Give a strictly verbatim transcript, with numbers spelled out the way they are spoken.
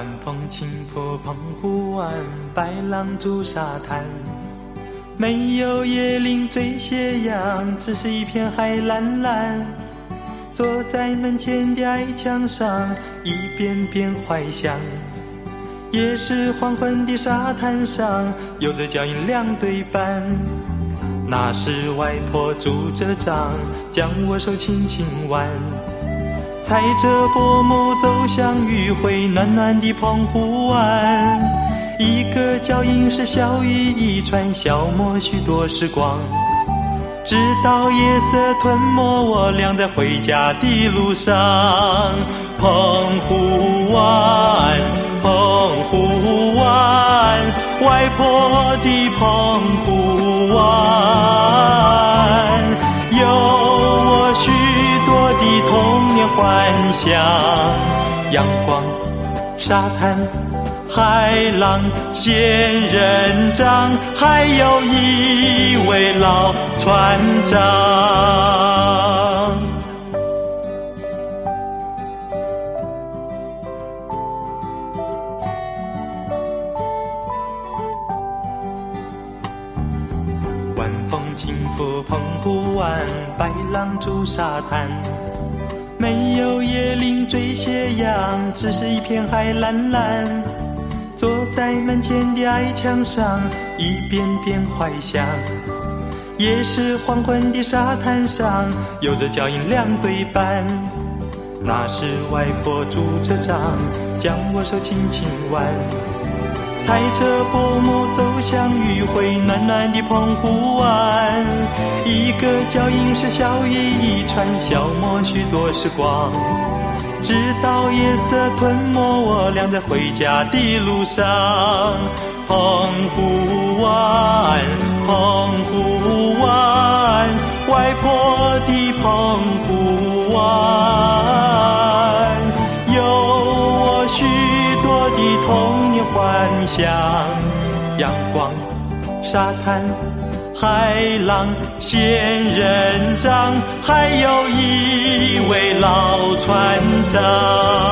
晚风轻拂澎湖湾，白浪逐沙滩，没有椰林缀斜阳，只是一片海蓝蓝。坐在门前的矮墙上，一遍遍怀想。也是黄昏的沙滩上，有着脚印两对半。那是外婆拄着杖，将我手轻轻挽。踩着薄暮走向余晖暖暖的澎湖湾，一个脚印是小雨一串，消磨许多时光，直到夜色吞没我俩在回家的路上。澎湖湾，澎湖湾，外婆的澎湖湾，有我许多的童年幻想。阳光、沙滩、海浪、仙人掌，还有一位老船长。晚风轻拂澎湖湾，白浪逐沙滩，没有椰林缀斜阳，只是一片海蓝蓝。坐在门前的矮墙上，一遍遍怀想。也是黄昏的沙滩上，有着脚印两对半。那是外婆拄着杖，将我手轻轻挽。踩着薄暮走向余晖暖暖的澎湖湾，一个脚印是小雨一串，消磨许多时光，直到夜色吞没我俩在回家的路上。澎湖湾，澎湖湾，外婆的澎湖湾，有我许多的童年幻想。阳光、沙滩、海浪、仙人掌，还有一位老船长。